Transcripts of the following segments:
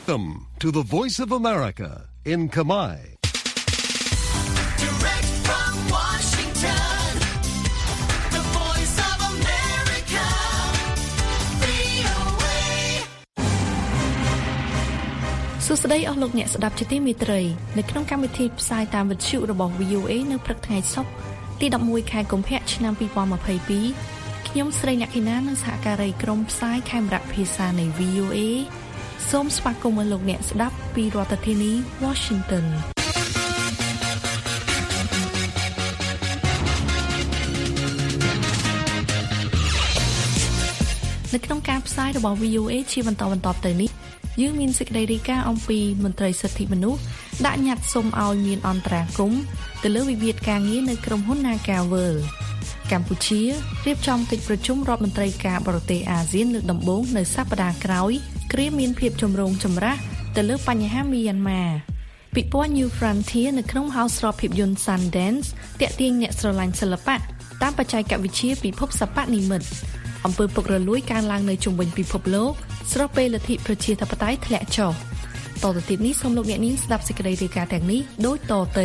Welcome to the Voice of America in Khmer. Direct from Washington, the Voice of America, VOA. សួស្តីអស់លោកអ្នកស្ដាប់ជាទីមេត្រីនៅក្នុងកម្មវិធីផ្សាយតាមវិទ្យុរបស់ VOA នៅព្រឹកថ្ងៃសុក្រទី11ខែកុម្ភៈឆ្នាំ2022ខ្ញុំស្រីអ្នកខេណានិងសហការីក្រុមផ្សាយខេមរៈភាសានៃ VOA សូមស្វាគមន៍លោកអ្នកស្ដាប់ពីរដ្ឋធានី Washington នៅក្នុងការផ្សាយរបស់ VOA ជាបន្តទៅនេះយើងមានសេចក្តីរាយការណ៍អំពីមន្ត្រីសិទ្ធិមនុស្សដាក់ញត្តិសុំឲ្យមានអន្តរាគមន៍ទៅលើវិវាទការងារនៅក្រុមហ៊ុន Nagavel កម្ពុជារៀបចំកិច្ចប្រជុំរដ្ឋមន្ត្រីការបរទេសអាស៊ានលើកដំបូងនៅសប្តាហ៍ក្រោយគ្រាមានភាពចម្រូងចម្រាសទៅលើបញ្ហាមីយ៉ាន់ម៉ាពិព័រណ៍ New Frontier នៅក្នុង House រភាពយន្ត Sundance ទាក់ទាញអ្នកស្រឡាញ់សិល្បៈតាមបច្ចេកវិទ្យាពិភពសិប្បនិម្មិតអំពើពុករលួយកើនឡើងនៅជុំវិញពិភពលោកស្របពេលលទ្ធិប្រជាធិបតេយ្យធ្លាក់ចុះតទៅទៀតនេះសូមលោកអ្នកនាងស្ដាប់សេចក្តីរាយការណ៍ទាំងនេះដូចតទៅ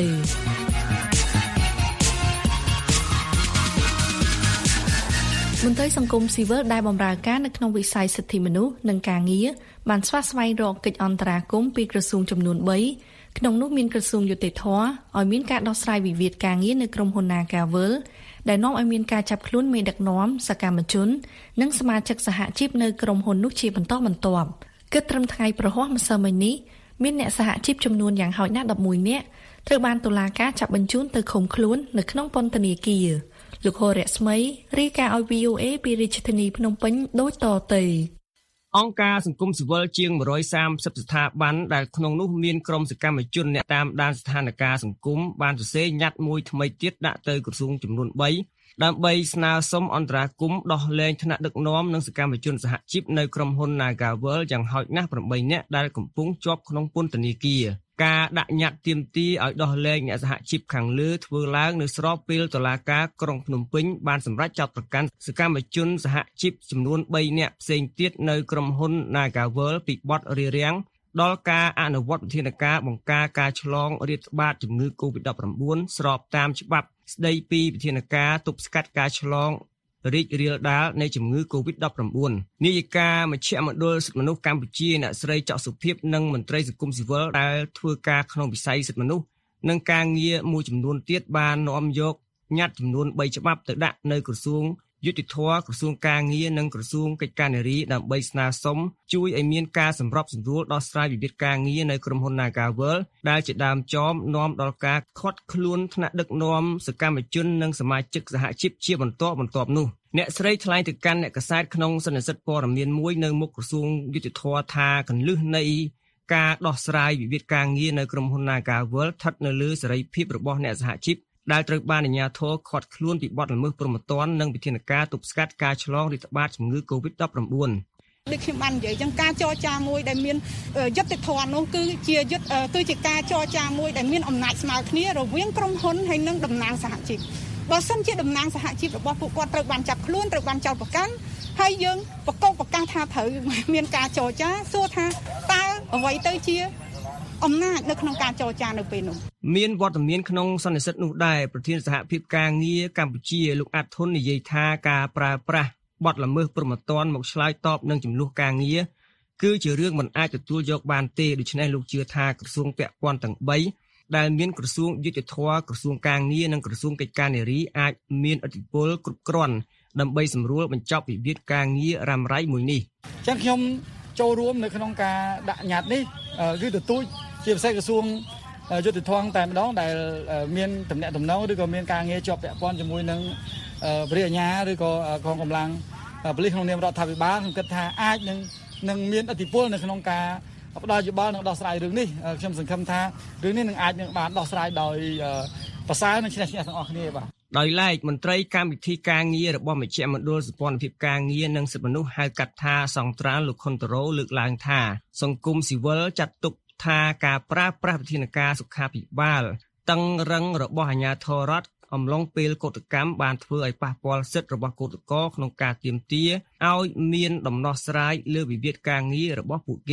មន្ត្រីសង្គមស៊ីវិលដែលបម្រើការនៅក្នុងវិស័យសិទ្ធិមនុស្សនិងការងារបានស្វែងរកកិច្ចអន្តរាគមន៍ពីក្រសួងចំនួន3ក្នុងនោះមានក្រសួងយុតិធម៌ឲ្យមានការដោះស្រាយវិវាទការងារនៅក្រុមហ៊ុន Nagavel ដែលនាំឲ្យមានការចាប់ខ្លួនមេដឹកនាំសកម្មជននិងសមាជិកសហជីពនៅក្រុមហ៊ុននោះជាបន្តបន្ទាប់គិតត្រឹមថ្ងៃប្រហ័សម្សិលមិញនេះមានអ្នកសហជីពចំនួនយ៉ាងហោចណាស់11នាក់ត្រូវបានតុលាការចាប់បញ្ជូនទៅឃុំខ្លួននៅក្នុងពន្ធនាគារលោកហូរៈស្មីរាយការណ៍ឲ្យ VOA ពីរាជធានីភ្នំពេញដូចតទៅអង្គការសង្គមស៊ីវិលជាង130ស្ថាប័នដែលក្នុងនោះមានក្រុមសកម្មជនអ្នកតាមដានស្ថានភាពសង្គមបានសរសេរញត្តិមួយថ្មីទៀតដាក់ទៅក្រសួងចំនួន3ដើម្បីស្នើសុំអន្តរាគមន៍ដោះលែងថ្នាក់ដឹកនាំនិងសកម្មជនសហជីពនៅក្រុមហ៊ុន Nagavel យ៉ាងហោចណាស់8នាក់ដែលកំពុងជាប់ក្នុងពន្ធនាគារការដាក់ញត្តិទាមទារឲ្យដោះលែងអ្នកសហជីពខាងលើធ្វើឡើងនៅស្របពេលតុលាការក្រុងភ្នំពេញបានសម្រេចចោទប្រកាន់សកម្មជនសហជីពចំនួន3នាក់ផ្សេងទៀតនៅក្រុមហ៊ុន Nagavel ពីបទរារាំងដល់ការអនុវត្តវិធានការបង្ការការឆ្លងរាតត្បាតជំងឺ Covid-19 ស្របតាមច្បាប់ស្តីពីវិធានការទប់ស្កាត់ការឆ្លងរីករាលដាលនៃជំងឺ Covid-19 នាយិកាមជ្ឈមណ្ឌលសិទ្ធិមនុស្សកម្ពុជាអ្នកស្រីច័កសុភិបនិងមន្ត្រីសង្គមស៊ីវិលដែលធ្វើការក្នុងវិស័យសិទ្ធិមនុស្សនិងការងារមួយចំនួនទៀតបាននាំយកញត្តិចំនួន3ច្បាប់ទៅដាក់នៅក្រសួងយុតិធម៌ក្រសួងការងារនិងក្រសួងកិច្ចការនារីដើម្បីស្នើសុំជួយឲ្យមានការសម្របសម្រួលដោះស្រាយវិវាទការងារនៅក្រុមហ៊ុន Nagavel ដែលជាដើមចមនាំដល់ការខាត់ខ្លួនថ្នាក់ដឹកនាំសកម្មជននិងសមាជិកសហជីពជាបន្តបន្ទាប់នោះអ្នកស្រីថ្លែងទៅកាន់អ្នកកាសែតក្នុងសន្និសីទព័ត៌មានមួយនៅមុខក្រសួងយុតិធម៌ថាកន្លឹះនៃការដោះស្រាយវិវាទការងារនៅក្រុមហ៊ុន Nagavel ស្ថិតនៅលើសេរីភាពរបស់អ្នកសហជីពដែលត្រូវបានអាជ្ញាធរឃាត់ខ្លួនពីបទល្មើសព្រហ្មទណ្ឌនិងវិធានការទប់ស្កាត់ការឆ្លងរាតត្បាតជំងឺ Covid-19 ដូចខ្ញុំបាននិយាយចឹងការចរចាមួយដែលមានយុត្តិធម៌នោះគឺជាការចរចាមួយដែលមានអំណាចស្មើគ្នារវាងក្រុមហ៊ុនហើយនិងតំណាងសហជីពបើសិនជាតំណាងសហជីពរបស់ពួកគាត់ត្រូវបានចាប់ខ្លួនត្រូវបានចោទប្រកាន់ហើយយើងប្រកបប្រកាសថាត្រូវមានការចរចាសួរថាតើអ្វីទៅជាអំណាចនៅក្នុងការចរចានៅពេលនោះមានវត្តមានក្នុងសន្និសីទនោះដែរប្រធានសហភាពការងារកម្ពុជាលោកអាត់ធុននិយាយថាការប្រើប្រាស់បទល្មើសព្រហ្មទណ្ឌមកឆ្លើយតបនឹងចំនួនការងារគឺជារឿងមិនអាចទទួលយកបានទេដូច្នេះលោកជឿថាក្រសួងពាក់ព័ន្ធទាំង3ដែលមានក្រសួងយុតិធធម៌ក្រសួងការងារនិងក្រសួងកិច្ចការនារីអាចមានឥទ្ធិពលគ្រប់គ្រាន់ដើម្បីសម្រួលបញ្ចប់វិវាទការងាររ៉ាំរ៉ៃមួយនេះអញ្ចឹងខ្ញុំចូលរួមនៅក្នុងការដាក់ញត្តិនេះគឺទទូចជាពិសេសក្រសួងយុតិធម៌តែម្ដងដែលមានតំណែងតំណងឬក៏មានការងារជាប់ពាក់ព័ន្ធជាមួយនឹងព្រះអាជ្ញាឬក៏កងកម្លាំងប៉ូលីសក្នុងនាមរដ្ឋាភិបាលខ្ញុំគិតថាអាចនឹងមានឥទ្ធិពលនៅក្នុងការផ្ដល់យោបល់និងដោះស្រាយរឿងនេះខ្ញុំសង្ឃឹមថារឿងនេះនឹងអាចនឹងបានដោះស្រាយដោយប្រសើរនិងឈ្នះទាំងអស់គ្នាបាទដោយឡែកមន្ត្រីកម្មវិធីការងាររបស់មជ្ឈមណ្ឌលសម្ព័ន្ធភាពការងារនិងសិទ្ធិមនុស្សហៅកាត់ថាសង្ត្រាល់លោកខុនតរ៉ូលើកឡើងថាសង្គមស៊ីវិលចាត់ទុកថាការប្រើប្រាស់វិធានការសុខាភិបាលតឹងរឹងរបស់អាជ្ញាធររដ្ឋអំឡុងពេលកោតកម្មបានធ្វើឲ្យប៉ះពាល់សិទ្ធិរបស់កោតក្រក្នុងការទាមទារឲ្យមានដំណោះស្រាយលើវិវាទការងាររបស់ពួកគេ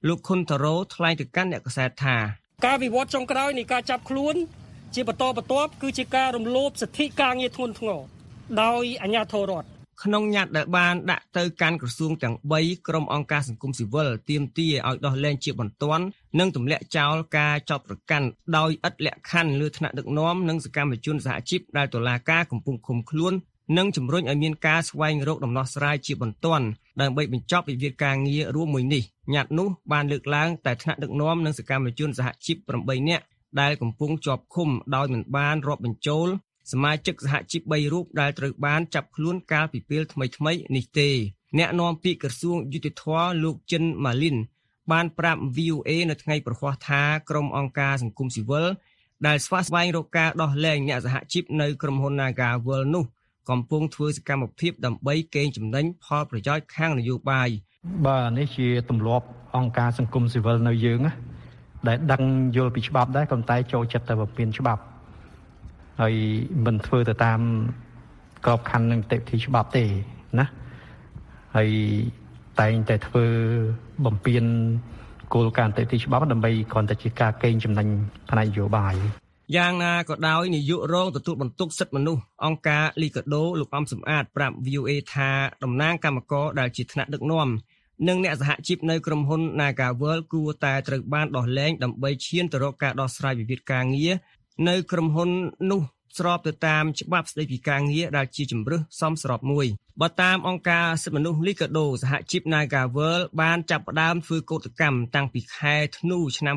លោកខុនតារ៉ូថ្លែងទៅកាន់អ្នកកាសែតថាការវិវត្តចុងក្រោយនៃការចាប់ខ្លួនជាបន្តបន្ទាប់គឺជាការរំលោភសិទ្ធិការងារធ្ងន់ធ្ងរដោយអាជ្ញាធររដ្ឋក្នុងញត្តិដែលបានដាក់ទៅកាន់ក្រសួងទាំង3ក្រុមអង្គការសង្គមស៊ីវិលទាមទារឲ្យដោះលែងជាបន្ទាន់និងទម្លាក់ចោលការចោទប្រកាន់ដោយឥតលក្ខខណ្ឌលើថ្នាក់ដឹកនាំនិងសកម្មជនសហជីពដែលតុលាការកំពុងឃុំខ្លួននិងជំរុញឲ្យមានការស្វែងរកដំណោះស្រាយជាបន្ទាន់ដើម្បីបញ្ចប់វិវាទការងាររួមមួយនេះញត្តិនោះបានលើកឡើងតែថ្នាក់ដឹកនាំនិងសកម្មជនសហជីព8នាក់ដែលកំពុងជាប់ឃុំដោយមិនបានរាប់បញ្ចូលសមាជិកសហជីព3រូបដែលត្រូវបានចាប់ខ្លួនកាលពីពេលថ្មីៗនេះទេអ្នកនាំពាក្យក្រសួងយុតិធម៌លោកចិនម៉ាលីនបានប្រាប់ VOA នៅថ្ងៃប្រហ័សថាក្រុមអង្គការសង្គមស៊ីវិលដែលស្វែងរកការដោះលែងអ្នកសហជីពនៅក្រុមហ៊ុន Nagawal នោះកំពុងធ្វើសកម្មភាពដើម្បីកេងចំណេញផលប្រយោជន៍ខាងនយោបាយបាទនេះជាទម្លាប់អង្គការសង្គមស៊ីវិលនៅយើងដែលដឹងយល់ពីច្បាប់ដែរប៉ុន្តែចូលចិត្តតែបំពេញច្បាប់ហើយមិនធ្វើទៅតាមក្របខ័ណ្ឌនិងនីតិវិធីច្បាប់ទេណាហើយតែងតែធ្វើបំពេញគោលការណ៍នីតិវិធីច្បាប់ដើម្បីគ្រាន់តែជាការកេងចំណេញផ្នែកនយោបាយយ៉ាងណាក៏ដោយនាយករងទទួលបន្ទុកសិទ្ធិមនុស្សអង្គការលីកាដូលោកអំសំអាតប្រាប់ VOA ថាតំណាងគណៈកម្មការដែលជាថ្នាក់ដឹកនាំនិងអ្នកសហជីពនៅក្រុមហ៊ុន Nagawal គួរតែត្រូវបានដោះលែងដើម្បីឈានទៅរកការដោះស្រាយវិវាទការងារនៅក្រុមហ៊ុននោះស្របទៅតាមច្បាប់ស្តីពីការងារដែលជាជំរើសសមស្របមួយបើតាមអង្គការសិទ្ធិមនុស្សលីកាដូសហជីព Nagawal បានចាប់ផ្ដើមធ្វើកោតកម្មតាំងពីខែធ្នូឆ្នាំ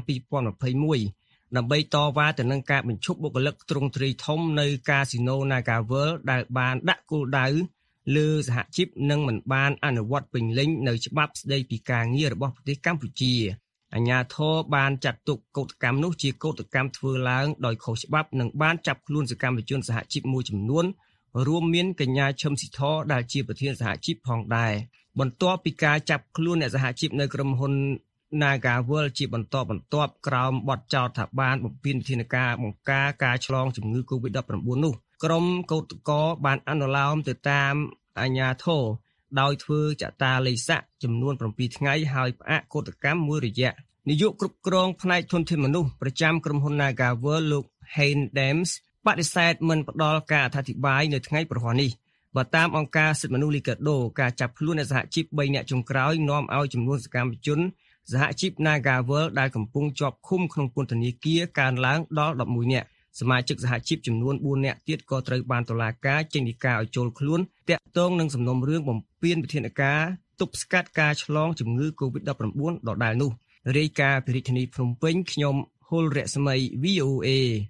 2021ដើម្បីតវ៉ាទៅនឹងការបញ្ឈប់បុគ្គលិកទ្រង់ទ្រាយធំនៅកាស៊ីណូ Nagawal ដែលបានដាក់គោលដៅលើសហជីពនិងមិនបានអនុវត្តពេញលេញនៅច្បាប់ស្តីពីការងាររបស់ប្រទេសកម្ពុជាអាជ្ញាធរបានចាត់ទុកកោតកម្មនោះជាកោតកម្មធ្វើឡើងដោយខុសច្បាប់និងបានចាប់ខ្លួនសកម្មជនសហជីពមួយចំនួនរួមមានកញ្ញាឈឹមស៊ីធដែលជាប្រធានសហជីពផងដែរបន្ទាប់ពីការចាប់ខ្លួនអ្នកសហជីពនៅក្រុមហ៊ុន Nagawal ជាបន្តបន្ទាប់ក្រោមបទចោទថាបានបំពានវិធានការបង្ការការឆ្លងជំងឺ Covid-19 នោះក្រុមកោតក្របានអនុលោមទៅតាមអាជ្ញាធរដោយធ្វើចតាឡេស័កចំនួន7ថ្ងៃហើយផ្អាកកោតកម្មមួយរយៈនាយកគ្រប់គ្រងផ្នែកធនធានមនុស្សប្រចាំក្រុមហ៊ុន Nagawal លោក Hein Dems បដិសេធមិនផ្ដល់ការអធិប្បាយនៅថ្ងៃប្រហ័សនេះបើតាមអង្គការសិទ្ធិមនុស្សលីកាដូការចាប់ខ្លួនអ្នកសហជីព3នាក់ចុងក្រោយនាំឲ្យចំនួនសកម្មជនសហជីព Nagawal ដែលកំពុងជាប់ឃុំក្នុងពន្ធនាគារកើនឡើងដល់11នាក់សមាជិកសហជីពចំនួន4នាក់ទៀតក៏ត្រូវបានតុលាការចេញដីកាឲ្យចូលខ្លួនតាក់ទងនឹងសំណុំរឿងបំពានវិធានការទប់ស្កាត់ការឆ្លងជំងឺ Covid-19 ដដែលនោះរាយការណ៍ពីរាជធានីភ្នំពេញខ្ញុំហុលរស្មី VOA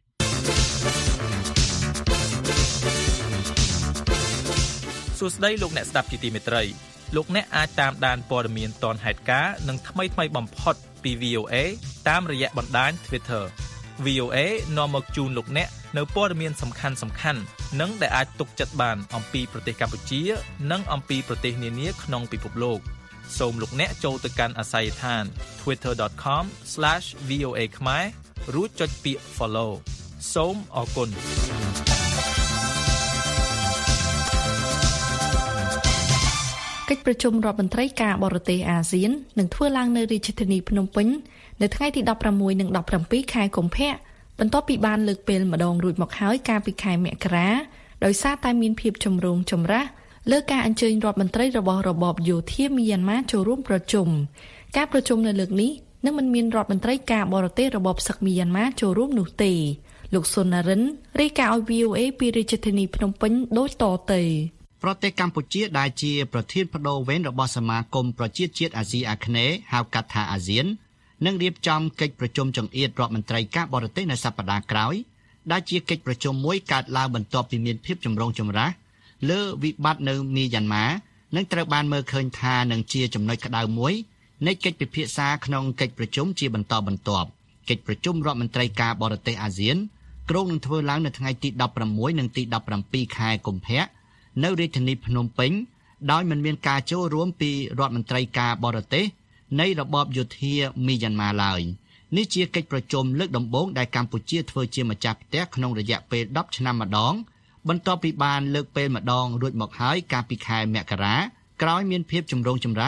សួស្តីលោកអ្នកស្ដាប់ជាទីមេត្រីលោកអ្នកអាចតាមដានព័ត៌មានទាន់ហេតុការណ៍និងថ្មីៗបំផុតពី VOA តាមរយៈបណ្ដាញ Twitter VOA នាំមកជូនលោកអ្នកនៅព័ត៌មានសំខាន់ៗនិងដែលអាចទុកចិត្តបានអំពីប្រទេសកម្ពុជានិងអំពីប្រទេសនានាក្នុងពិភពលោកសូមលោកអ្នកចូលទៅកាន់អាស័យដ្ឋាន twitter.com/VOA ខ្មែររួចចុចពាក្យ follow សូមអរគុណកិច្ចប្រជុំរដ្ឋមន្ត្រីការបរទេសអាស៊ាននឹងធ្វើឡើងនៅរាជធានីភ្នំពេញនៅថ្ងៃទី16និង17ខែកុម្ភៈបន្ទាប់ពីបានលើកពេលម្ដងរួចមកហើយកាលពីខែមករាដោយសារតែមានភាពចម្រូងចម្រាសលើការអញ្ជើញរដ្ឋមន្ត្រីរបស់របបយោធាមីយ៉ាន់ម៉ាចូលរួមប្រជុំការប្រជុំនៅលើកនេះនឹងមិនមានរដ្ឋមន្ត្រីការបរទេសរបបសឹកមីយ៉ាន់ម៉ាចូលរួមនោះទេលោកសុណារិនរាយការណ៍ឲ្យ VOA ពីរាជធានីភ្នំពេញដូចតទៅប្រទេសកម្ពុជាដែលជាប្រធានបដូវវេនរបស់សមាគមប្រជាជាតិអាស៊ីអាគ្នេយ៍ហៅកាត់ថាអាស៊ាននឹងរៀបចំកិច្ចប្រជុំចង្អៀតរដ្ឋមន្ត្រីការបរទេសនៅសប្តាហ៍ក្រោយដែលជាកិច្ចប្រជុំមួយកើតឡើងបន្ទាប់ពីមានភាពចម្រូងចម្រាសលើវិបត្តិនៅមីយ៉ាន់ម៉ានិងត្រូវបានមើលឃើញថានឹងជាចំណុចក្តៅមួយនៃកិច្ចពិភាក្សាក្នុងកិច្ចប្រជុំជាបន្តបន្ទាប់កិច្ចប្រជុំរដ្ឋមន្ត្រីការបរទេសអាស៊ានគ្រោងនឹងធ្វើឡើងនៅថ្ងៃទី16និងទី17ខែកុម្ភៈនៅរាជធានីភ្នំពេញដោយមិនមានការចូលរួមពីរដ្ឋមន្ត្រីការបរទេសនៃរបបយោធាមីយ៉ាន់ម៉ាឡើយនេះជាកិច្ចប្រជុំលើកដំបូងដែលកម្ពុជាធ្វើជាម្ចាស់ផ្ទះក្នុងរយៈពេល10ឆ្នាំម្ដងបន្ទាប់ពីបានលើកពេលម្ដងរួចមកហើយកាលពីខែមករាក្រោយមានភាពចម្រូងចម្រាស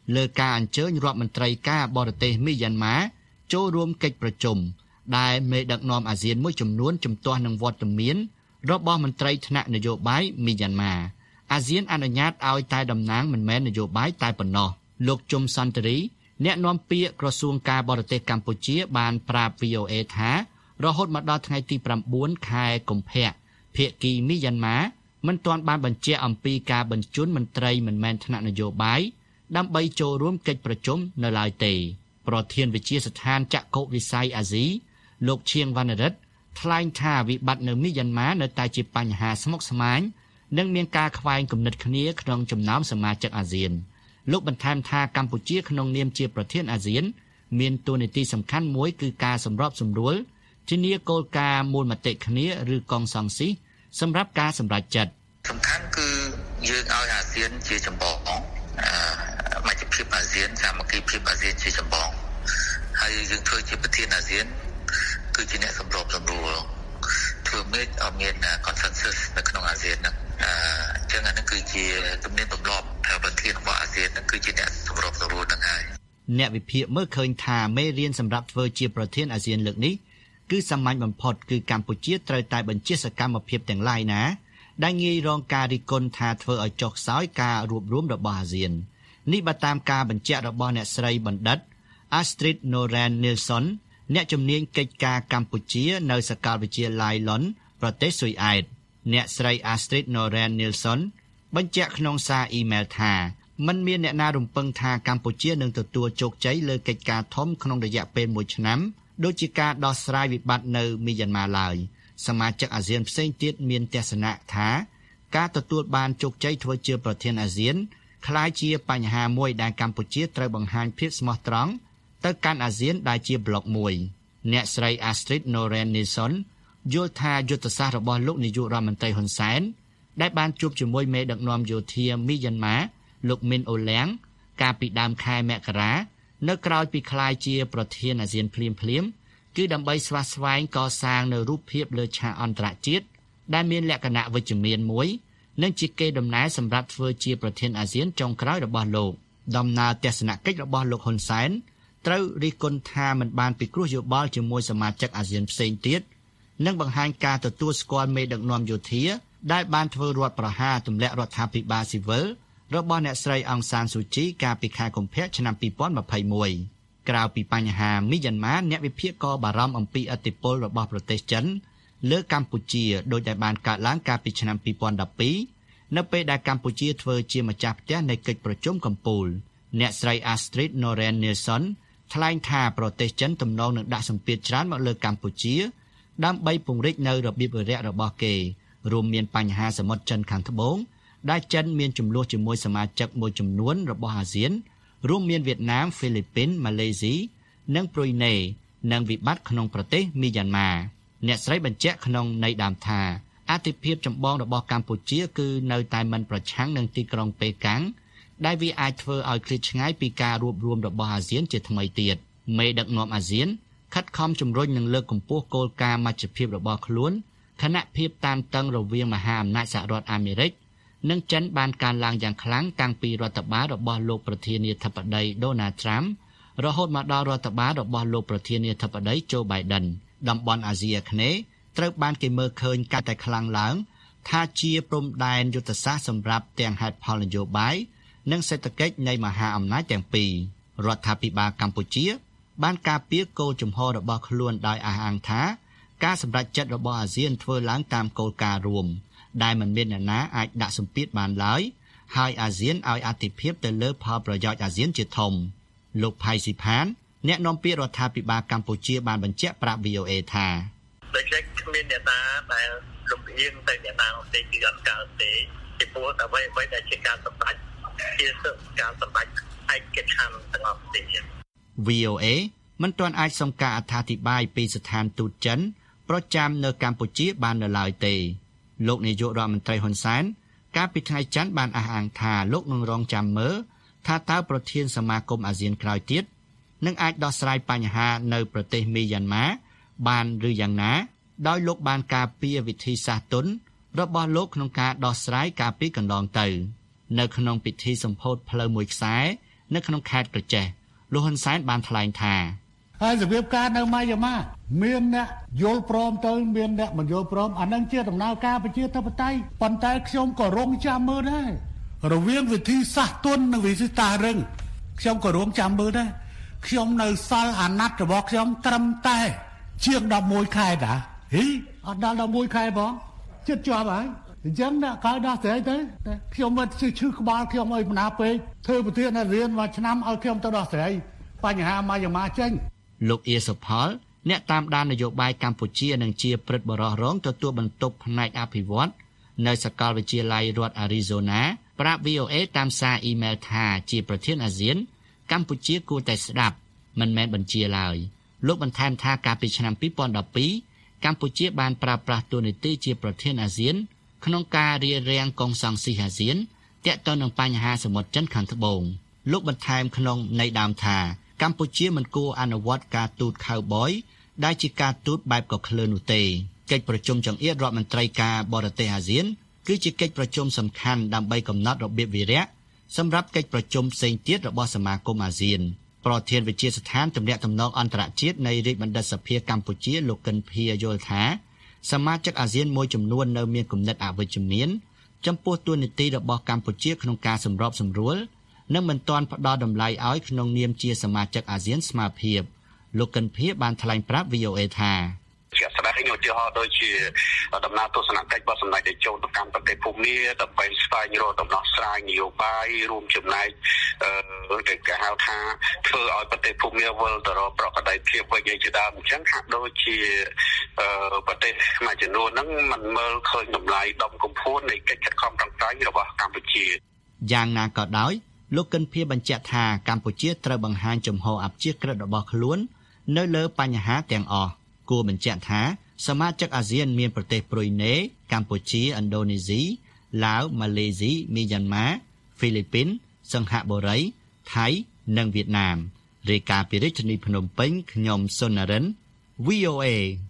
លើការអញ្ជើញរដ្ឋមន្ត្រីការបរទេសមីយ៉ាន់ម៉ាចូលរួមកិច្ចប្រជុំដែលមេដឹកនាំអាស៊ានមួយចំនួនជំទាស់នឹងវត្តមានរបស់មន្ត្រីថ្នាក់នយោបាយមីយ៉ាន់ម៉ាអាស៊ានអនុញ្ញាតឲ្យតែតំណាងមិនមែននយោបាយតែប៉ុណ្ណោះលោកជុំសន្តិរីអ្នកនាំពាក្យក្រសួងការបរទេសកម្ពុជាបានប្រាប់ VOA ថារហូតមកដល់ថ្ងៃទី9ខែកុម្ភៈភាគីមីយ៉ាន់ម៉ាមិនទាន់បានបញ្ជាក់អំពីការបញ្ជូនមន្ត្រីមិនមែនថ្នាក់នយោបាយដើម្បីចូលរួមកិច្ចប្រជុំនៅឡើយទេប្រធានវិទ្យាស្ថានចក្ខុវិស័យអាស៊ីលោកឈៀងវណ្ណរិទ្ធថ្លែងថាវិបត្តិនៅមីយ៉ាន់ម៉ានៅតែជាបញ្ហាស្មុគស្មាញនិងមានការខ្វែងគំនិតគ្នាក្នុងចំណោមសមាជិកអាស៊ានលោកបន្ថែមថាកម្ពុជាក្នុងនាមជាប្រធានអាស៊ានមានតួនាទីសំខាន់មួយគឺការសម្របសម្រួលធានាគោលការណ៍មូលមតិគ្នាឬកងសង្ស៊ីសម្រាប់ការសម្រេចចិត្តសំខាន់គឺយើងឲ្យអាស៊ានជាចម្បងមជ្ឈភាពអាស៊ានសាមគ្គីភាពអាស៊ានជាចម្បងហើយយើងធ្វើជាប្រធានអាស៊ានគឺជាអ្នកសម្របសម្រួលធ្វើម៉េចឲ្យមាន consensus នៅក្នុងអាស៊ានហ្នឹងអញ្ចឹងអានេះគឺជាទំនៀមទម្លាប់ប្រធានរបស់អាស៊ានហ្នឹងគឺជាអ្នកសម្របសម្រួលហ្នឹងហើយអ្នកវិភាគមើលឃើញថាមេរៀនសម្រាប់ធ្វើជាប្រធានអាស៊ានលើកនេះគឺសាមញ្ញបំផុតគឺកម្ពុជាត្រូវតែបញ្ជាសកម្មភាពទាំងឡាយណាដែលងាយរងការរិះគន់ថាធ្វើឲ្យចុះខ្សោយការរួបរวมរបស់អាស៊ាននេះបើតាមការបញ្ជាក់របស់អ្នកស្រីបណ្ឌិត Astrid Noren Nilsson អ្នកជំនាញកិច្ចការកម្ពុជានៅសាកលវិទ្យាល័យ Lund ប្រទេសស៊ុយអែតអ្នកស្រី Astrid Noren Nilsson បញ្ជាក់ក្នុងសារអ៊ីមែលថាមិនមានអ្នកណារំពឹងថាកម្ពុជានឹងទទួលជោគជ័យលើកិច្ចការធំក្នុងរយៈពេល1ឆ្នាំដូចជាការដោះស្រាយវិបត្តិនៅមីយ៉ាន់ម៉ាឡើយសមាជិកអាស៊ានផ្សេងទៀតមានទស្សនៈថាការទទួលបានជោគជ័យធ្វើជាប្រធានអាស៊ានក្លាយជាបញ្ហាមួយដែលកម្ពុជាត្រូវបង្ហាញភាពស្មោះត្រង់ទៅកាន់អាស៊ានដែលជាប្លុកមួយអ្នកស្រី Astrid Noren Nilsson យល់ថាយុទ្ធសាស្ត្ររបស់លោកនាយករដ្ឋមន្ត្រីហ៊ុនសែនដែលបានជួបជាមួយមេដឹកនាំយោធាមីយ៉ាន់ម៉ាលោកមីនអូឡាំងកាលពីដើមខែមករានៅក្រៅពីក្លាយជាប្រធានអាស៊ានភ្លាមគឺដើម្បីស្វាស្វែងកសាងនៅរូបភាពលើឆាកអន្តរជាតិដែលមានលក្ខណៈវិជ្ជមានមួយនិងជាកេរដំណែលសម្រាប់ធ្វើជាប្រធានអាស៊ានចុងក្រោយរបស់លោកដំណើរទស្សនកិច្ចរបស់លោកហ៊ុនសែនត្រូវរិះគន់ថាមិនបានពិគ្រោះយោបល់ជាមួយសមាជិកអាស៊ានផ្សេងទៀតនិងបង្ហាញការទទួលស្គាល់មេដឹកនាំយោធាដែលបានធ្វើរដ្ឋប្រហារទម្លាក់រដ្ឋាភិបាលស៊ីវិលរបស់អ្នកស្រីអង្សានស៊ូជីកាលពីខែកុម្ភៈឆ្នាំ2021ក្រៅពីបញ្ហាមីយ៉ាន់ម៉ាអ្នកវិភាគក៏បារម្ភអំពីឥទ្ធិពលរបស់ប្រទេសចិនលើកម្ពុជាដោយដែលបានកើតឡើងកាលពីឆ្នាំ2012នៅពេលដែលកម្ពុជាធ្វើជាម្ចាស់ផ្ទះនៃកិច្ចប្រជុំកំពូលអ្នកស្រី Astrid Noren Nilsson ថ្លែងថាប្រទេសចិនទំនងនឹងដាក់សម្ពាធច្រើនមកលើកម្ពុជាដើម្បីពង្រីកនៅរបៀបវារៈរបស់គេរួមមានបញ្ហាសមុទ្រចិនខាងត្បូងដែលចិនមានចំនួនជាមួយសមាជិកមួយចំនួនរបស់អាស៊ានរួមមានវៀតណាមហ្វីលីពីនម៉ាឡេស៊ីនិងប្រ៊ុយណេនិងវិបត្តិក្នុងប្រទេសមីយ៉ាន់ម៉ាអ្នកស្រីបញ្ជាក់ក្នុងន័យដើមថាអធិភាពចម្បងរបស់កម្ពុជាគឺនៅតែមិនប្រឆាំងនឹងទីក្រុងប៉េកាំងដែលវាអាចធ្វើឲ្យឃ្លាតឆ្ងាយពីការរួបរวมរបស់អាស៊ានជាថ្មីទៀតមេដឹកនាំអាស៊ានខិតខំជំរុញនិងលើកកម្ពស់គោលការណ៍មជ្ឈភាពរបស់ខ្លួនខណៈភាពតានតឹងរវាងមហាអំណាចសហរដ្ឋអាមេរិកនិងចិនបានកើនឡើងយ៉ាងខ្លាំងតាំងពីរដ្ឋបាលរបស់លោកប្រធានាធិបតី Donald Trump រហូតមកដល់រដ្ឋបាលរបស់លោកប្រធានាធិបតី Joe Biden តំបន់អាស៊ីអាគ្នេយ៍ត្រូវបានគេមើលឃើញកាន់តែខ្លាំងឡើងថាជាព្រំដែនយុទ្ធសាស្ត្រសម្រាប់ទាំងហេតុផលនយោបាយនិងសេដ្ឋកិច្ចនៃមហាអំណាចទាំងពីររដ្ឋាភិបាលកម្ពុជាបានការពារគោលជំហររបស់ខ្លួនដោយអះអាងថាការសម្រេចចិត្តរបស់អាស៊ានធ្វើឡើងតាមគោលការណ៍រួមដែលមិនមានអ្នកណាអាចដាក់សម្ពាធបានឡើយហើយអាស៊ានឲ្យអាទិភាពទៅលើផលប្រយោជន៍អាស៊ានជាធំលោកផៃស៊ីផានអ្នកនាំពាក្យរដ្ឋាភិបាលកម្ពុជាបានបញ្ជាក់ប្រាប់ VOA ថាដូចជាគ្មានអ្នកណាដែលលំអៀងទៅអ្នកណាទេគឺអត់កើតទេពីព្រោះអ្វីដែលជាការសម្រេចជាការសម្រេចឯកច្ឆន្ទទាំងអស់ទេ VOA មិនទាន់អាចសុំការអត្ថាធិប្បាយពីស្ថានទូតចិនប្រចាំនៅកម្ពុជាបាននៅឡើយទេលោកនាយករដ្ឋមន្ត្រីហ៊ុនសែនកាលពីថ្ងៃច័ន្ទបានអះអាងថាលោកនឹងរងចាំមើលថាតើប្រធានសមាគមអាស៊ានក្រោយទៀតនឹងអាចដោះស្រាយបញ្ហានៅប្រទេសមីយ៉ាន់ម៉ាបានឬយ៉ាងណាដោយលោកបានការពារវិធីសាស្ត្រទុនរបស់លោកក្នុងការដោះស្រាយការពីកន្លងទៅនៅក្នុងពិធីសម្ពោធផ្លូវមួយខ្សែនៅក្នុងខេត្តក្រចេះលោកហ៊ុនសែនបានថ្លែងថាហើយរបៀបការនៅម៉ាយាម៉ាមានអ្នកយល់ព្រមទៅមានអ្នកមិនយល់ព្រមអានឹងជាដំណើរការប្រជាធិបតេយ្យប៉ុន្តែខ្ញុំក៏រងចាំមើលដែររវាងវិធីសាស្ត្រទន់និងវិធីសាស្ត្ររឹងខ្ញុំក៏រងចាំមើលដែរខ្ញុំនៅសល់អាណត្តិរបស់ខ្ញុំត្រឹមតែជាង11ខែតាអត់ដល់11ខែផងជិតជាប់ហើយអញ្ចឹងអ្នកកៅដោះស្រាយទៅខ្ញុំមិនឈឺក្បាលខ្ញុំអីបណ្ណាពេកធ្វើប្រធានរៀនមួយឆ្នាំឲ្យខ្ញុំទៅដោះស្រាយបញ្ហាម៉ាយាម៉ាចេញលោកអៀសុផលអ្នកតាមដាននយោបាយកម្ពុជានិងជាព្រឹទ្ធបរិះរងទទួលបន្ទុកផ្នែកអភិវឌ្ឍនៅសាកលវិទ្យាល័យរដ្ឋ Arizona ប្រាប់ VOA តាមសារអ៊ីមែលថាជាប្រធានអាស៊ានកម្ពុជាគួរតែស្ដាប់មិនមែនបញ្ជាឡើយលោកបន្ថែមថាកាលពីឆ្នាំ2012កម្ពុជាបានប្រើប្រាស់តួនាទីជាប្រធានអាស៊ានក្នុងការរារាំងកងសង្ស៊ីអាស៊ានទាក់ទងនឹងបញ្ហាសមុទ្រចិនខាងត្បូងលោកបន្ថែមក្នុងន័យដើមថាកម្ពុជាមិនគួរអនុវត្តការទូតខៅបយដែលជាការទូតបែបកក្លឿននោះទេកិច្ចប្រជុំចង្អៀតរដ្ឋមន្ត្រីការបរទេសអាស៊ានគឺជាកិច្ចប្រជុំសំខាន់ដើម្បីកំណត់របៀបវារៈសម្រាប់កិច្ចប្រជុំផ្សេងទៀតរបស់សមាគមអាស៊ានប្រធានវិទ្យាស្ថានទំនាក់ទំនងអន្តរជាតិនៃរាជបណ្ឌិតសភាកម្ពុជាលោកកិនភីយល់ថាសមាជិកអាស៊ានមួយចំនួននៅមានគំនិតអវិជ្ជមានចំពោះតួនាទីរបស់កម្ពុជាក្នុងការសម្របសម្រួលនិងមិនទាន់ផ្ដល់តម្លៃឲ្យក្នុងនាមជាសមាជិកអាស៊ានស្មើភាពលោកកិនភីបានថ្លែងប្រាប់ VOA ថាជាស្ដែងឧទាហរណ៍ដូចជាដំណើរទស្សនកិច្ចរបស់សម្ដេចតេជោទៅកាន់ប្រទេសភូមាដើម្បីស្វែងរកដំណោះស្រាយនយោបាយរួមចំណែកដែលគេហៅថាធ្វើឲ្យប្រទេសភូមាវិលទៅរកប្រកបដោយភាពវិញជាដើមអញ្ចឹងហាក់ដូចជាប្រទេសមួយចំនួនហ្នឹងមិនមើលឃើញតម្លៃដុំកំភួននៃកិច្ចខិតខំប្រឹងប្រែងរបស់កម្ពុជាយ៉ាងណាក៏ដោយលោកកិនភីបញ្ជាក់ថាកម្ពុជាត្រូវបង្ហាញជំហរអព្យាក្រឹតរបស់ខ្លួននៅលើបញ្ហាទាំងអស់គួរបញ្ជាក់ថាសមាជិកអាស៊ានមានប្រទេសប្រ៊ុយណេកម្ពុជាឥណ្ឌូនេស៊ីឡាវម៉ាឡេស៊ីមីយ៉ាន់ម៉ាហ្វីលីពីនសិង្ហបុរីថៃនិងវៀតណាមរាយការណ៍ពីរាជធានីភ្នំពេញខ្ញុំសុននរិន VOA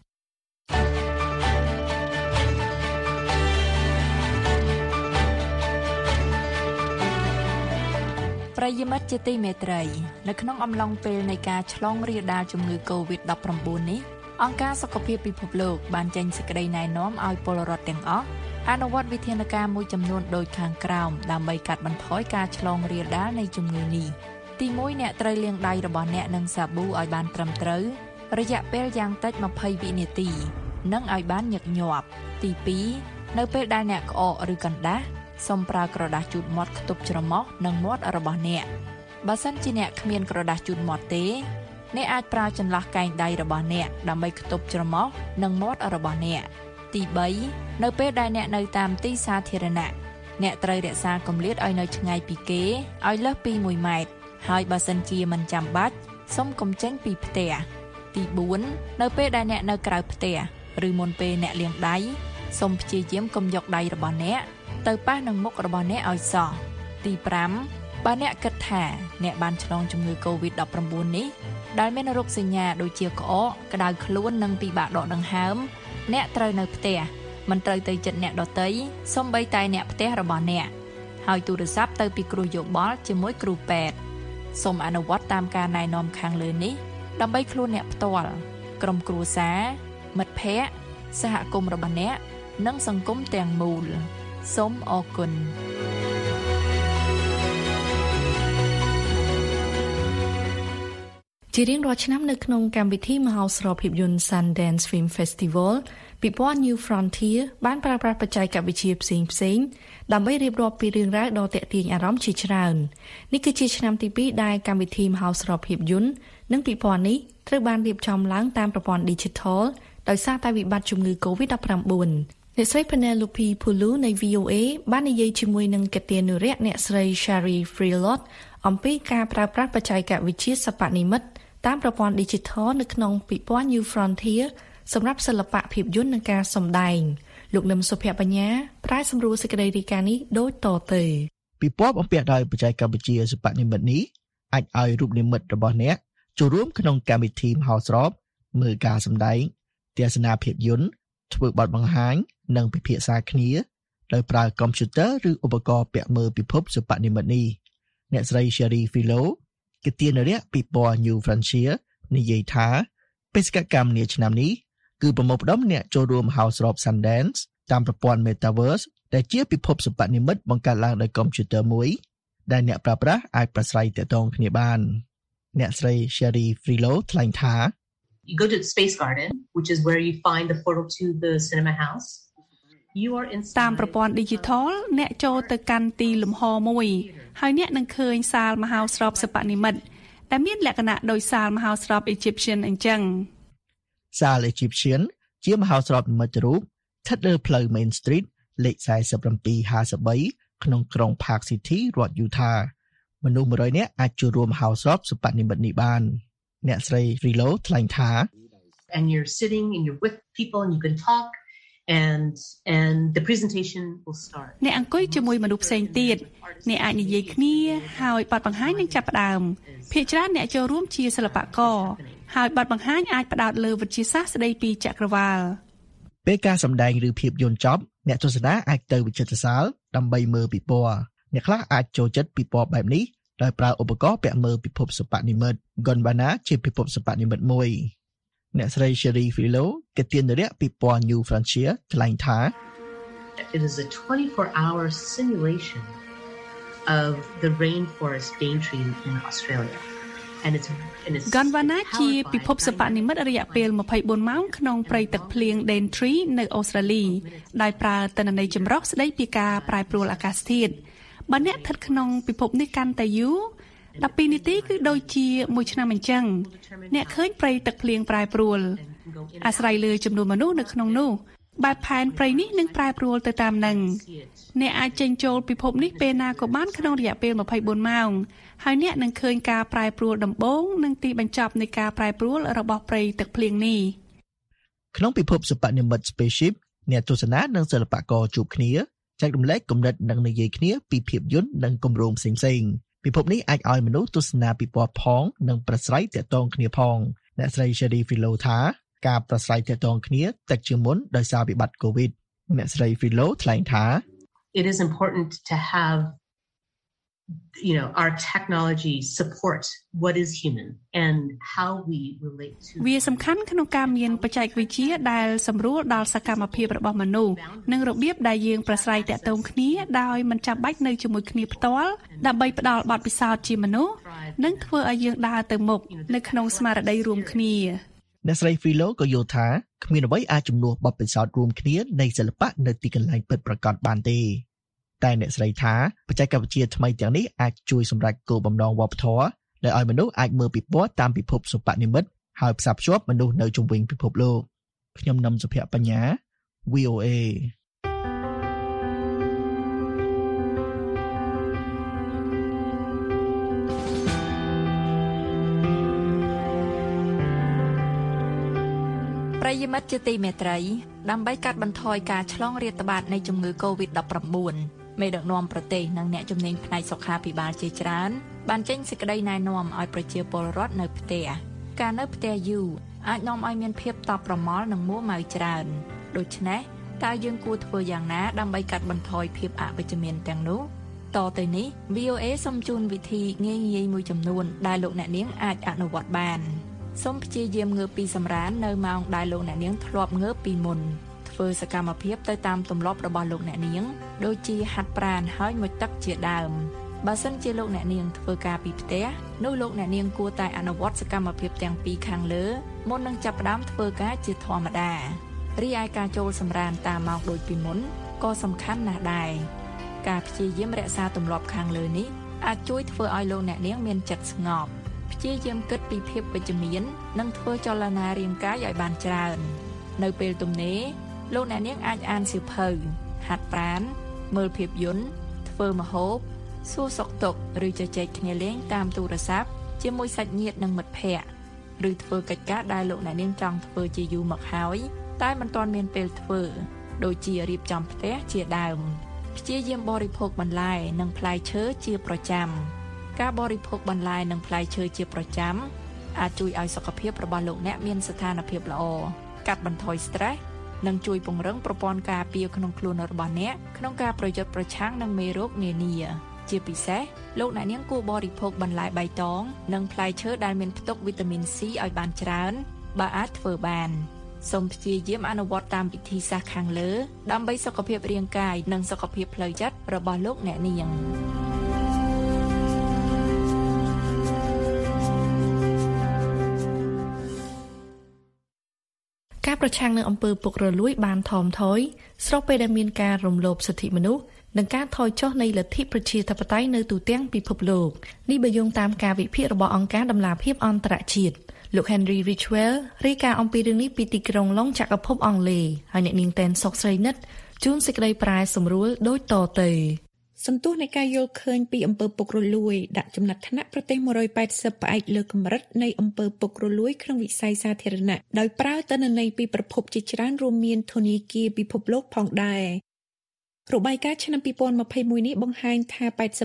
ប្រិយមិត្តជាទីមេត្រីនៅក្នុងអំឡុងពេលនៃការឆ្លងរាលដាលជំងឺ COVID-19 នេះអង្គការសុខភាពពិភពលោកបានចេញសេចក្តីណែនាំឲ្យពលរដ្ឋទាំងអស់អនុវត្តវិធានការមួយចំនួនដូចខាងក្រោមដើម្បីកាត់បន្ថយការឆ្លងរាលដាលនៃជំងឺនេះទី1អ្នកត្រូវលាងដៃរបស់អ្នកនឹងសាប៊ូឲ្យបានត្រឹមត្រូវរយៈពេលយ៉ាងតិច20វិនាទីនិងឲ្យបានញឹកញាប់ទី2នៅពេលដែលអ្នកក្អកឬកណ្ដាស់សូមប្រើក្រដាសជូតមាត់ខ្ទប់ច្រមុះនិងមាត់របស់អ្នកបើសិនជាអ្នកគ្មានក្រដាសជូតមាត់ទេអ្នកអាចប្រើចន្លោះកែងដៃរបស់អ្នកដើម្បីខ្ទប់ច្រមុះនិងមាត់របស់អ្នកទី3នៅពេលដែលអ្នកនៅតាមទីសាធារណៈអ្នកត្រូវរក្សាគម្លាតឲ្យនៅឆ្ងាយពីគេឲ្យលើសពី1ម៉ែត្រហើយបើសិនជាមិនចាំបាច់សូមកុំចេញពីផ្ទះទី4នៅពេលដែលអ្នកនៅក្រៅផ្ទះឬមុនពេលអ្នកលាងដៃសូមព្យាយាមកុំយកដៃរបស់អ្នកទៅប៉ះនឹងមុខរបស់អ្នកឲ្យសោះទី5បើអ្នកគិតថាអ្នកបានឆ្លងជំងឺ COVID-19 នេះដែលមានរោគសញ្ញាដូចជាក្អកក្តៅខ្លួននិងពិបាកដកដង្ហើមអ្នកត្រូវនៅផ្ទះមិនត្រូវទៅជិតអ្នកដទៃសូម្បីតែអ្នកផ្ទះរបស់អ្នកហើយទូរស័ព្ទទៅពីគ្រូយោបល់ជាមួយគ្រូពេទ្យសូមអនុវត្តតាមការណែនាំខាងលើនេះដើម្បីខ្លួនអ្នកផ្ទាល់ក្រុមគ្រួសារមិត្តភ័ក្តិសហគមន៍របស់អ្នកនិងសង្គមទាំងមូលសូមអរគុណជារៀងរាល់ឆ្នាំនៅក្នុងកម្មវិធីមហោស្រពភាពយន្ត Sundance Film Festival ពិព័រណ៍ New Frontier បានប្រើប្រាស់បច្ចេកវិទ្យាផ្សេងៗដើម្បីរៀបរាប់ពីរឿងរ៉ាវដ៏ទាក់ទាញអារម្មណ៍ជាច្រើននេះគឺជាឆ្នាំទី2ដែលកម្មវិធីមហោស្រពភាពយន្តនិងពិព័រណ៍នេះត្រូវបានរៀបចំឡើងតាមប្រព័ន្ធ Digital ដោយសារតែវិបត្តិជំងឺ COVID-19 អ្នកស្រី Penelope Pulu នៃ VOA បាននិយាយជាមួយនឹងកិត្តិយសអ្នកស្រី Shari Freelot អំពីការប្រើប្រាស់បច្ចេកវិទ្យាសិប្បនិម្មិតតាមប្រព័ន្ធ Digital នៅក្នុងពិព័រណ៍ New Frontier សម្រាប់សិល្បៈភាពយន្តនិងការសម្ដែងលោកនឹមសុភបញ្ញាប្រែសម្រួលសេចក្តីរាយការណ៍នេះដូចតទៅពិព័រណ៍បំពាក់ដោយបច្ចេកវិទ្យាសិប្បនិម្មិតនេះអាចឲ្យរូបនិម្មិតរបស់អ្នកចូលរួមក្នុងកម្មវិធីមហោស្រពមើលការសម្ដែងទស្សនាភាពយន្តធ្វើបទបង្ហាញនិងពិភាក្សាគ្នាដោយប្រើកុំព្យូទ័រឬឧបករណ៍ពាក់មើលពិភពសិប្បនិម្មិតនេះអ្នកស្រី Sherry Philo គិតទានរយៈពីពណ៌ New Frontier និយាយថាបេសកកម្មនាឆ្នាំនេះគឺប្រមូលផ្ដុំអ្នកចូលរួម House of Sundance តាមប្រព័ន្ធ Metaverse ដែលជាពិភពសិប្បនិម្មិតបង្កើតឡើងដោយកុំព្យូទ័រមួយដែលអ្នកប្រើប្រាស់អាចប្រស្រ័យទាក់ទងគ្នាបានអ្នកស្រី Sherry Philo ថ្លែងថា You go to the Space Garden, which is where you find the portal to the cinema house. You are in តាមប្រព័ន្ធ digital អ្នកចូលទៅកាន់ទីលំហមួយហើយអ្នកនឹងឃើញសាលមហោស្រពសិប្បនិម្មិតដែលមានលក្ខណៈដូចសាលមហោស្រព Egyptian អញ្ចឹងសាល Egyptian ជាមហោស្រពនិម្មិតរូបស្ថិតលើផ្លូវ Main Street លេខ4753ក្នុងក្រុង Park City រដ្ឋ Utah មនុស្ស 100 នាក់អាចចូលរួមហោស្រពសិប្បនិម្មិតនេះបានអ្នកស្រី Philo ថ្លែងថា and you're sitting and you're with people and you can talk and the presentation will start អ្នកអង្គុយជាមួយមនុស្សផ្សេងទៀតអ្នកអាចនិយាយគ្នាហើយបទបង្ហាញនឹងចាប់ផ្ដើមភាគច្រើនអ្នកចូលរួមជាសិល្បករហើយបទបង្ហាញអាចផ្ដោតលើវិទ្យាសាស្ត្រស្ដីពីចក្រវាឡពេលការសម្ដែងឬភាពយន្តចប់អ្នកទស្សនាអាចទៅវិចិត្រសាលដើម្បីមើលពិព័រណ៍អ្នកខ្លះអាចចូលចិត្តពិព័រណ៍បែបនេះដោយប្រើឧបករណ៍ពាក់មើលពិភពសិប្បនិម្មិត Gondwana ជាពិភពសិប្បនិម្មិតមួយអ្នកស្រី Sherry Philo គិតទានរយៈពិព័រណ៍ New Frontier ថ្លែងថា It is a 24-hour simulation of the rainforest Daintree in Australia and it's Gondwana ជាពិភពសិប្បនិម្មិតរយៈពេល24ម៉ោងក្នុងព្រៃទឹកភ្លៀង Daintree នៅអូស្ត្រាលីដោយប្រើទិន្នន័យចម្រុះស្ដីពីការប្រែប្រួលអាកាសធាតុបើអ្នកស្ថិតក្នុងពិភពនេះកាន់តែយូរ12នាទីគឺដូចជាមួយឆ្នាំអញ្ចឹងអ្នកឃើញព្រៃទឹកភ្លៀងប្រែប្រួលអាស្រ័យលើចំនួនមនុស្សនៅក្នុងនោះបែបផែនព្រៃនេះនឹងប្រែប្រួលទៅតាមនឹងអ្នកអាចចេញចូលពិភពនេះពេលណាក៏បានក្នុងរយៈពេល24ម៉ោងហើយអ្នកនឹងឃើញការប្រែប្រួលដំបូងនិងទីបញ្ចប់នៃការប្រែប្រួលរបស់ព្រៃទឹកភ្លៀងនេះក្នុងពិភពសិប្បនិម្មិត Spaceship អ្នកទស្សនានិងសិល្បករជួបគ្នាចែករំលែកគំនិតនិងនិយាយគ្នាពីភាពយន្តនិងគម្រោងផ្សេងៗពិភពនេះអាចឲ្យមនុស្សទស្សនាពិព័រណ៍ផងនិងប្រស្រ័យទាក់ទងគ្នាផងអ្នកស្រី Sherry Philo ថាការប្រស្រ័យទាក់ទងគ្នាតិចជាងមុនដោយសារវិបត្តិ COVID អ្នកស្រី Philo ថ្លែងថា It is important to have our technology support what is human and how we relate to វាសំខាន់ក្នុងការមានបច្ចេកវិទ្យាដែលសម្រួលដល់សកម្មភាពរបស់មនុស្សនិងរបៀបដែលយើងប្រស្រ័យទាក់ទងគ្នាដោយមិនចាំបាច់នៅជាមួយគ្នាផ្ទាល់ដើម្បីផ្ដល់បទពិសោធន៍ជាមនុស្សនិងធ្វើឲ្យយើងដើរទៅមុខនៅក្នុងស្មារតីរួមគ្នាអ្នកស្រី Philo ក៏យល់ថាគ្មានអ្វីអាចជំនួសបទពិសោធន៍រួមគ្នានៃសិល្បៈនៅទីកន្លែងពិតប្រាកដបានទេតែអ្នកស្រីថាបច្ចេកវិទ្យាថ្មីទាំងនេះអាចជួយសម្រេចគោលបំណងវប្បធម៌ដែលឲ្យមនុស្សអាចមើលពិព័រណ៍តាមពិភពសិប្បនិម្មិតហើយផ្សារភ្ជាប់មនុស្សនៅជុំវិញពិភពលោកខ្ញុំនឹមសុភ័ក្របញ្ញា VOA ប្រិយមិត្តជាទីមេត្រីដើម្បីកាត់បន្ថយការឆ្លងរាតត្បាតនៃជំងឺ COVID-19 មេដឹកនាំប្រទេសនិងអ្នកជំនាញផ្នែកសុខាភិបាលជាច្រើនបានចេញសេចក្តីណែនាំឲ្យប្រជាពលរដ្ឋនៅផ្ទះការនៅផ្ទះយូរអាចនាំឲ្យមានភាពតប់ប្រមល់និងមួម៉ៅច្រើនដូច្នេះតើយើងគួរធ្វើយ៉ាងណាដើម្បីកាត់បន្ថយភាពអវិជ្ជមានទាំងនោះតទៅនេះ VOA សូមជូនវិធីងាយៗមួយចំនួនដែលលោកអ្នកនាងអាចអនុវត្តបានសូមព្យាយាមងើបពីសម្រាននៅម៉ោងដែលលោកអ្នកនាងធ្លាប់ងើបពីមុនធ្វើសកម្មភាពទៅតាមទម្លាប់របស់លោកអ្នកនាងដូចជាហាត់ប្រាណហើយមុជទឹកជាដើមបើសិនជាលោកអ្នកនាងធ្វើការពីផ្ទះនោះលោកអ្នកនាងគួរតែអនុវត្តសកម្មភាពទាំងពីរខាងលើមុននឹងចាប់ផ្ដើមធ្វើការជាធម្មតារីឯការចូលសម្រានតាមម៉ោងដូចពីមុនក៏សំខាន់ណាស់ដែរការព្យាយាមរក្សាទម្លាប់ខាងលើនេះអាចជួយធ្វើឲ្យលោកអ្នកនាងមានចិត្តស្ងប់ព្យាយាមគិតពីភាពវិជ្ជមាននិងធ្វើចលនារាងកាយឲ្យបានច្រើននៅពេលទំនេរលោកអ្នកនាងអាចអានសៀវភៅហាត់ប្រាណមើលភាពយន្តធ្វើម្ហូបសួរសុខទុក្ខឬជជែកគ្នាលេងតាមទូរស័ព្ទជាមួយសាច់ញាតិនិងមិត្តភ័ក្តិឬធ្វើកិច្ចការដែលលោកអ្នកនាងចង់ធ្វើជាយូរមកហើយតែមិនទាន់មានពេលធ្វើដូចជារៀបចំផ្ទះជាដើមព្យាយាមបរិភោគបន្លែនិងផ្លែឈើជាប្រចាំការបរិភោគបន្លែនិងផ្លែឈើជាប្រចាំអាចជួយឲ្យសុខភាពរបស់លោកអ្នកមានស្ថានភាពល្អកាត់បន្ថយ stress និងជួយពង្រឹងប្រព័ន្ធការពារក្នុងខ្លួនរបស់អ្នកក្នុងការប្រយុទ្ធប្រឆាំងនឹងមេរោគនានាជាពិសេសលោកអ្នកនាងគួរបរិភោគបន្លែបៃតងនិងផ្លែឈើដែលមានផ្ទុកវីតាមីន C ឲ្យបានច្រើនបើអាចធ្វើបានសូមព្យាយាមអនុវត្តតាមវិធីសាស្ត្រខាងលើដើម្បីសុខភាពរាងកាយនិងសុខភាពផ្លូវចិត្តរបស់លោកអ្នកនាងការប្រឆាំងនឹងអំពើពុករលួយបានថមថយស្របពេលដែលមានការរំលោភសិទ្ធិមនុស្សនិងការថយចុះនៃលទ្ធិប្រជាធិបតេយ្យនៅទូទាំងពិភពលោកនេះបើយោងតាមការវិភាគរបស់អង្គការដំណាភៀបអន្តរជាតិលោក Henry Ridgwell រាយការណ៍អំពីរឿងនេះពីទីក្រុងឡុងចក្រភពអង់គ្លេសហើយអ្នកនាងតែនសុកស្រីនិតជួនសេចក្តីប្រែសម្រួលដូចតទៅសន្ទុះនៃការយល់ឃើញពីអំពើពុករលួយដាក់ចំណាត់ថ្នាក់ប្រទេស180ផ្អែកលើកម្រិតនៃអំពើពុករលួយក្នុងវិស័យសាធារណៈដោយប្រើទិន្នន័យពីប្រភពជាច្រើនរួមមានធនាគារពិភពលោកផងដែររបាយការណ៍ឆ្នាំ2021នេះបង្ហាញថា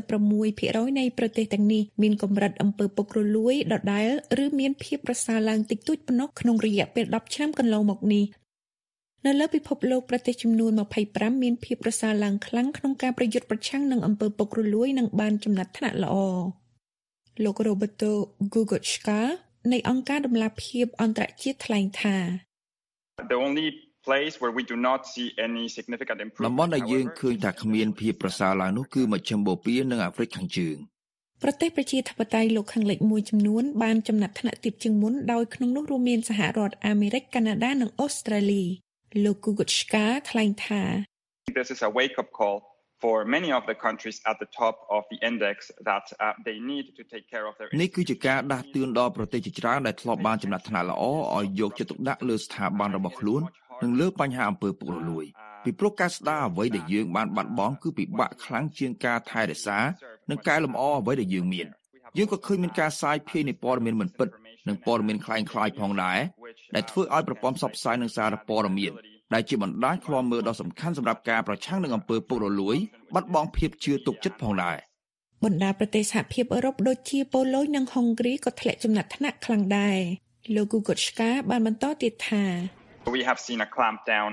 86% នៃប្រទេសទាំងនេះមានកម្រិតអំពើពុករលួយដដែលឬមានភាពប្រសើរឡើងតិចតួចប៉ុណ្ណោះក្នុងរយៈពេល10ឆ្នាំកន្លងមកនេះនៅលើពិភពលោកប្រទេសចំនួន25មានភាពប្រសើរឡើងខ្លាំងក្នុងការប្រយុទ្ធប្រឆាំងនឹងអំពើពុករលួយនិងបានចំណាត់ថ្នាក់ល្អលោក Roberto Gugochka នៃអង្គការដំណាភៀបអន្តរជាតិថ្លែងថា The only place where we do not see any significant improvement តំបន់ដែលយើងឃើញថាគ្មានភាពប្រសើរឡើងនោះគឺមជ្ឈិមបូព៌ានិងអាហ្វ្រិកខាងជើងប្រទេសប្រជាធិបតេយ្យលោកខាងលិចមួយចំនួនបានចំណាត់ថ្នាក់ទាបជាងមុនដោយក្នុងនោះរួមមានសហរដ្ឋអាមេរិកកាណាដានិងអូស្ត្រាលីលោក Gugochka ថ្លែងថា This is a wake up call for many of the countries at the top of the index that they need to take care of their នេះគឺជាការដាស់តឿនដល់ប្រទេសជាច្រើនដែលធ្លាប់បានចំណាត់ថ្នាក់ល្អឲ្យយកចិត្តទុកដាក់លើស្ថាប័នរបស់ខ្លួននិងលើបញ្ហាអំពើពុករលួយពីព្រោះការស្ដារអ្វីដែលយើងបានបាត់បង់គឺពិបាកខ្លាំងជាងការថែរក្សានិងកែលម្អអ្វីដែលយើងមានយើងក៏ឃើញមានការសាយភាយនៃព័ត៌មានមិនពិតនិងព័ត៌មានคล้ายៗផងដែរដែលធ្វើឲ្យប្រព័ន្ធផ្សព្វផ្សាយនិងសារព័ត៌មានដែលជាបណ្ដាញឃ្លាំមើលដ៏សំខាន់សម្រាប់ការប្រឆាំងនឹងអំពើពុករលួយបាត់បង់ភាពជឿទុកចិត្តផងដែរបណ្ដាប្រទេសសហភាពអឺរ៉ុបដូចជាប៉ូឡូញនិងហុងគ្រីក៏ធ្លាក់ចំណាត់ថ្នាក់ខ្លាំងដែរលោក Gugochka បានបន្តទៀតថា We have seen a clampdown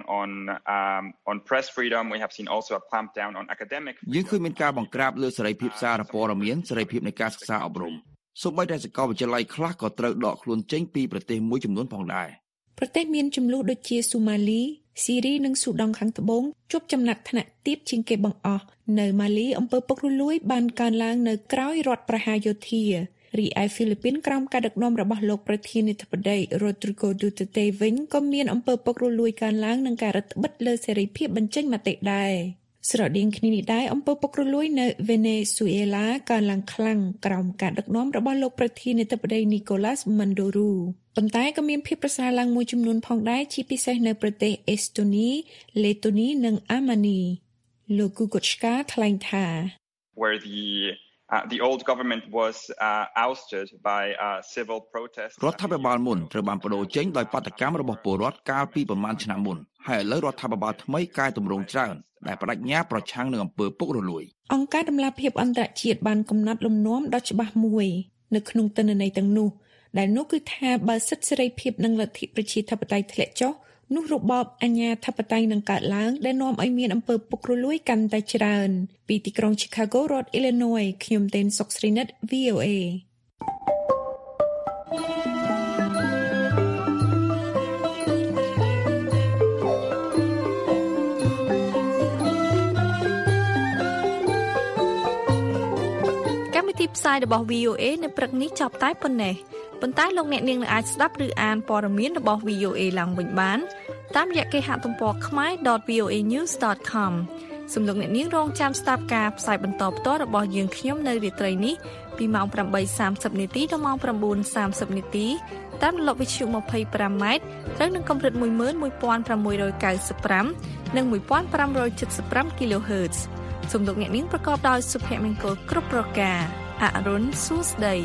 on press freedom. We have seen also a clampdown on academic. យើងឃើញមានការបង្ក្រាបលើសេរីភាពសារព័ត៌មានសេរីភាពនៃការសិក្សាអប់រំសូម្បីតែសាកលវិទ្យាល័យខ្លះក៏ត្រូវដកខ្លួនចេញពីប្រទេសមួយចំនួនផងដែរប្រទេសមានចំនួនដូចជាសូម៉ាលីស៊ីរីនិងស៊ូដង់ខាងត្បូងជាប់ចំណាត់ថ្នាក់ទាបជាងគេបង្អស់នៅម៉ាលីអំពើពុករលួយបានកើនឡើងនៅក្រោយរដ្ឋប្រហារយោធារីឯហ្វីលីពីនក្រោមការដឹកនាំរបស់លោកប្រធានាធិបតី Rodrigo Duterte វិញក៏មានអំពើពុករលួយកើនឡើងនិងការរឹតបន្តឹងលើសេរីភាពបញ្ចេញមតិដែរស្រដៀងគ្នានេះដែរអំពើពុករលួយនៅវេណេស៊ុយអេឡាកើនឡើងខ្លាំងក្រោមការដឹកនាំរបស់លោកប្រធានាធិបតី Nicolas Maduro ប៉ុន្តែក៏មានភាពប្រសើរឡើងមួយចំនួនផងដែរជាពិសេសនៅប្រទេសអេស្តូនី លេតូនីនិងអាម៉ានីលោក Gugochka ថ្លែងថា where the old government was ousted by civil protest រដ្ឋាភិបាលមុនត្រូវបានបដូរចេញដោយបាតកម្មរបស់ពលរដ្ឋកាលពីប្រមាណឆ្នាំមុនហើយឥឡូវរដ្ឋាភិបាលថ្មីកែតម្រង់ច្រើនដែលបដិញ្ញាប្រឆាំងនឹងអំពើពុករលួយអង្គការដំណាភៀបអន្តរជាតិបានកំណត់លំនាំដ៏ច្បាស់មួយនៅក្នុងទិន្នន័យទាំងនោះដែលនោះគឺថាបើសិទ្ធិសេរីភាពនិងលទ្ធិប្រជាធិបតេយ្យធ្លាក់ចុះនោះរបបអាញាធិបតេយ្យនឹងកើតឡើងដែលនាំឲ្យមានអំពើពុករលួយកាន់តែច្រើនពីទីក្រុង Chicago រដ្ឋ Illinois ខ្ញុំទេនសុកស្រីនិត VOAកម្មវិធីផ្សាយរបស់ VOA នៅព្រឹកនេះចប់តែប៉ុណ្ណេះប៉ុន្តែលោកអ្នកនាងអាចស្ដាប់ឬអានព័ត៌មានរបស់ VOA ឡើងវិញបានតាមរយៈគេហទំព័រ khmer.voanews.com សូមលោកអ្នកនាងរងចាំស្ដាប់ការផ្សាយបន្តផ្ទាល់របស់យើងខ្ញុំនៅរាត្រីនេះពីម៉ោង 8:30 នាទីដល់ម៉ោង 9:30 នាទីតាមរលកវិទ្យុ 25 ម៉ែត្រត្រូវនឹងកម្រិត 11695 និង 1575 kHz សូមលោកអ្នកនាងប្រកបដោយសុភមង្គលគ្រប់ប្រការអរុនសួស្ដី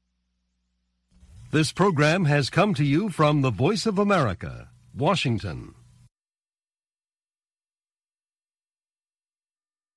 This program has come to you from the Voice of America, Washington.